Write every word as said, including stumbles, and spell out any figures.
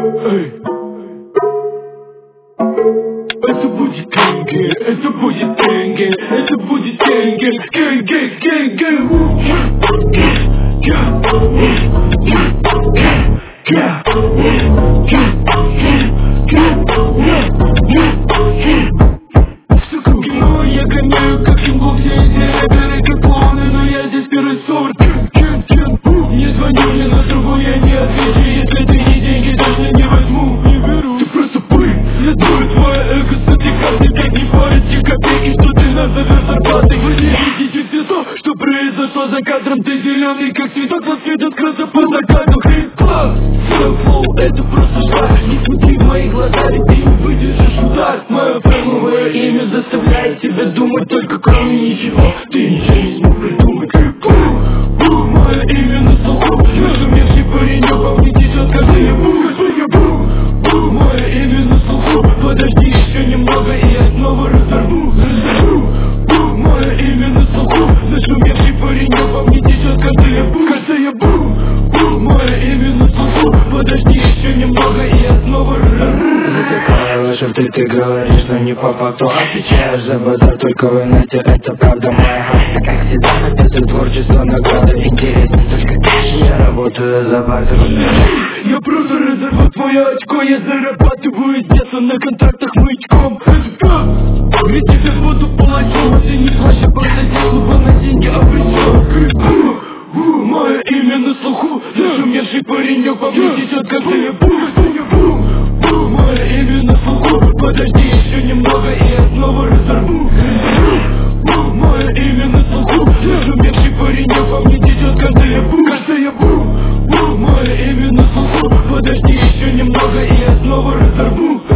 Это будет гэнгэ, это будет гэнгэ, это будет гэнгэ, гэнгэ, гэнгэ. Сука, кино я гоняю, как символ, все эти рэперы как клоуны, но я здесь первый сорт. Не звони мне на другую, я не отвечу, если ты не деньги даже не возьму. Не беру, ты просто пыль, я дую твое эго с этой карты, как не парить те копейки, что ты назовешь зарплатой. Вы не видите все то, что произошло за кадром, ты зеленый, как цветок, но свет открылся по закату. Хрип-класс, свой флоу, это просто шаг, не смотри в мои глаза, ведь ты не выдержишь удар. Мое фреймовое имя заставляет тебя думать только кроме ничего, ты ничего не смог придумать. Мое имя на слуху, нашумевший паренек по мне течет, каждый я бу, каждый я бу, бу. Мое имя на слуху, подожди еще немного и я снова разорву, разорву, бу. Мое имя на слуху, нашумевший паренек по мне течет, каждый я бу, каждый я бу, бу. Мое имя на слуху, подожди еще немного и я снова разорву. Что ты, ты говоришь, но не по факту отвечаешь за базар, только в инете, это правда моя хаста. Как всегда написано творчество, награда интересна, только дальше я работаю за бартером. Я просто разорву твое очко, я зарабатываю детство на контрактах маячком. Ведь тебе буду платить, ты не плачь, я просто делаю на деньги, а причем мое имя на слуху, нашумевший паренек по мне течет, каждый я бу, каждый я бу. Мое имя на слуху, подожди еще немного и я снова разорву. Мое имя на слуху, нашумевший паренек по мне течет, каждый я бу, каждый я бу. Мое имя на слуху, подожди еще немного и я снова разорву.